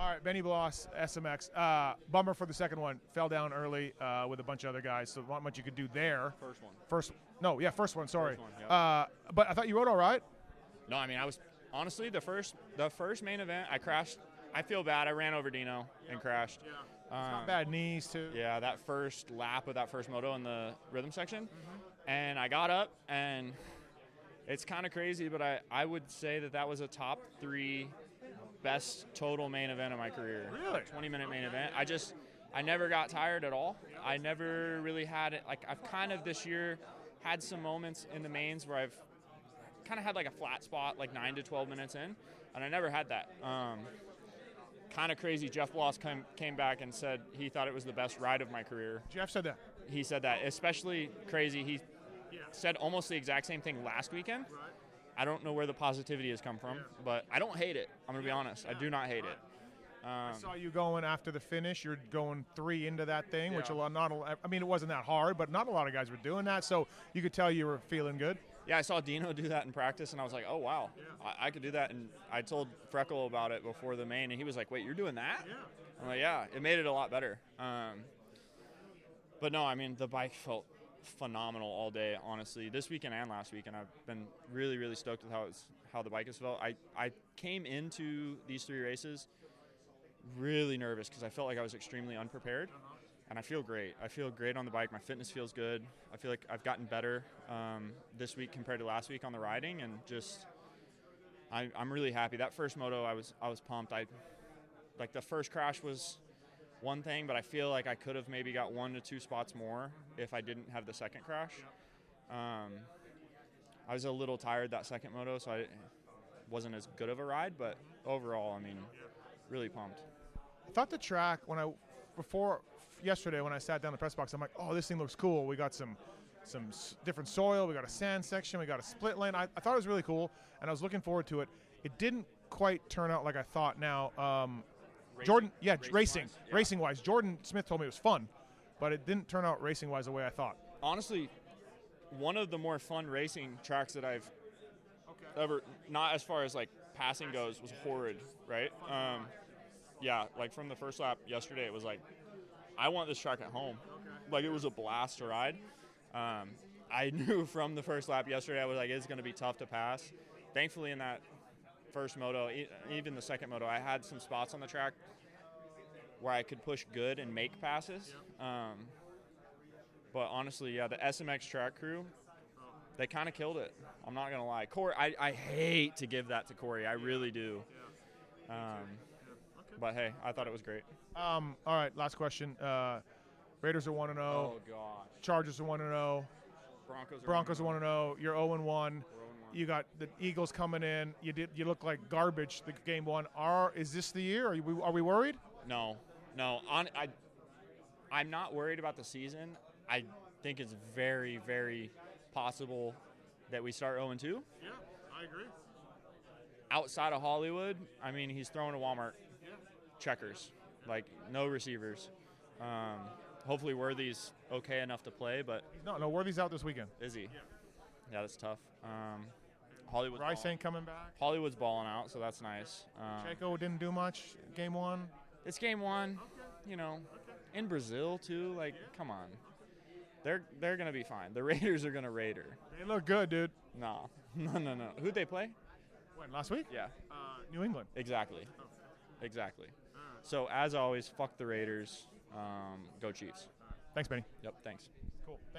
All right, Benny Bloss, SMX. Bummer for the second one. Fell down early with a bunch of other guys, so not much you could do there. First one. First one, sorry. First one, yeah. But I thought you rode all right. No, I mean, I was honestly the first main event. I crashed. I feel bad. I ran over Dino and crashed. Yeah. It's not bad knees, too. Yeah, that first lap of that first moto in the rhythm section. And I got up, and it's kind of crazy, but I would say that was a top 3 best total main event of my career. Really? 20-minute main event. I never got tired at all. I never really had it. Like, I've kind of this year had some moments in the mains where I've kind of had like a flat spot, like 9 to 12 minutes in, and I never had that. Kind of crazy. Jeff Bloss came back and said he thought it was the best ride of my career. Jeff said that. He said that. Especially crazy. He said almost the exact same thing last weekend. Right. I don't know where the positivity has come from, but I don't hate it. I'm going to be honest. I do not hate it. I saw you going after the finish. You're going 3 into that thing, which it wasn't that hard, but not a lot of guys were doing that, so you could tell you were feeling good. Yeah, I saw Dino do that in practice, and I was like, oh, wow, I could do that. And I told Freckle about it before the main, and he was like, wait, you're doing that? Yeah. I'm like, yeah, it made it a lot better. But no, I mean, the bike felt phenomenal all day, honestly, this weekend and last weekend. I've been really, really stoked with how the bike has felt. I came into these 3 races really nervous because I felt like I was extremely unprepared. And I feel great. I feel great on the bike. My fitness feels good. I feel like I've gotten better this week compared to last week on the riding, and just I'm really happy. That first moto, I was pumped. Like the first crash was one thing, but I feel like I could have maybe got 1 to 2 spots more if I didn't have the second crash. I was a little tired that second moto, so it wasn't as good of a ride, but overall, I mean, really pumped. I thought the track yesterday when I sat down in the press box, I'm like, oh, this thing looks cool. We got some different soil. We got a sand section. We got a split lane. I thought it was really cool, and I was looking forward to it. It didn't quite turn out like I thought. Now, racing-wise, Jordan Smith told me it was fun, but it didn't turn out racing-wise the way I thought. Honestly, one of the more fun racing tracks that I've ever, not as far as like passing goes, was horrid, right? Yeah, like from the first lap yesterday, it was like, I want this track at home. Like, it was a blast to ride. I knew from the first lap yesterday, I was like, it's going to be tough to pass. Thankfully, in that first moto, even the second moto, I had some spots on the track where I could push good and make passes. But honestly, yeah, the SMX track crew, they kind of killed it. I'm not going to lie. Corey, I hate to give that to Corey. I really do. But, hey, I thought it was great. All right, last question. Raiders are 1-0. Oh, gosh. Chargers are 1-0. Broncos are 1-0. You're 0-1. You got the Eagles coming in. You look like garbage the game one. Is this the year? Are we worried? No. I'm not worried about the season. I think it's very, very possible that we start 0-2. Yeah, I agree. Outside of Hollywood, I mean, he's throwing to Walmart checkers, like no receivers. Hopefully Worthy's okay enough to play, but no, Worthy's out this weekend. Is he? Yeah, that's tough. Hollywood's Rice ain't coming back. Hollywood's balling out, so that's nice. Checo didn't do much game one. It's game one, in Brazil too. Like, come on, they're gonna be fine. The Raiders are gonna Raider. They look good, dude. No. Who'd they play? When, last week? Yeah. New England. Exactly. So, as always, fuck the Raiders. Go Chiefs. Thanks, Benny. Yep, thanks. Cool. Thanks.